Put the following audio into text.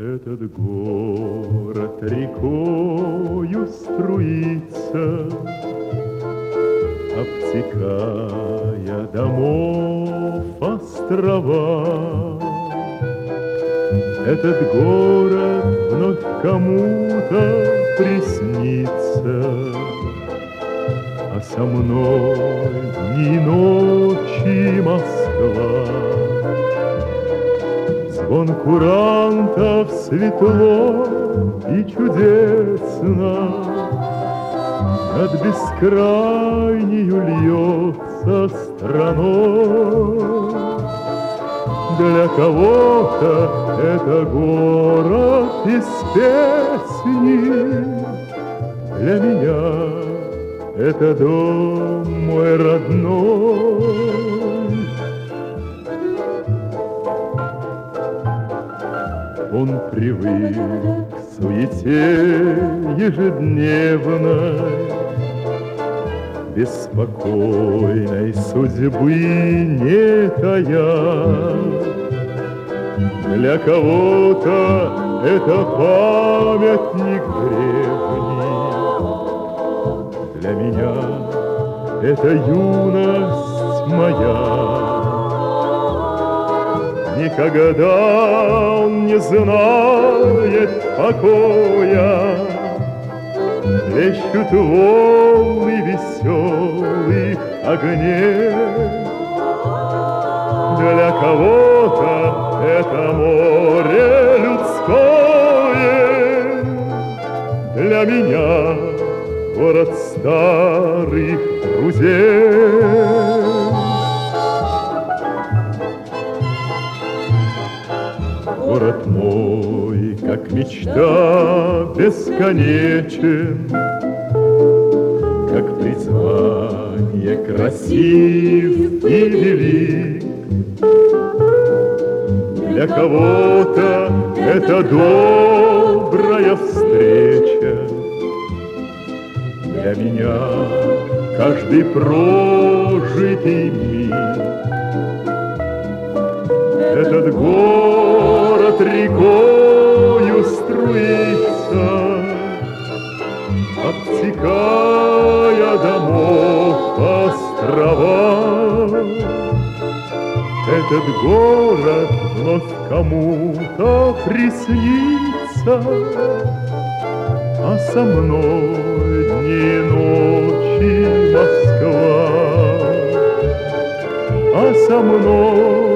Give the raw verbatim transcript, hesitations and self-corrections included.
Этот город рекою струится, обтекая домов острова. Этот город вновь кому-то приснится, а со мной дни и ночи Москва. Звон курантов светло и чудесно, над бескрайнею льется страной. Для кого-то это город из песни, для меня это дом мой родной. Он привык к суете ежедневной, беспокойной судьбы не тая. Для кого-то это памятник древний, для меня это юность моя. Никогда он не знает покоя, плещут волны веселых огней. Для кого-то это море людское, для меня город старых друзей. Город мой, как мечта, бесконечен, как призвание красив и велик. Для кого-то это добрая встреча, для меня каждый прожитый миг. Этот город рекою струится, обтекая домов острова. Этот город вновь кому-то приснится, а со мной дни и ночи Москва, а со мной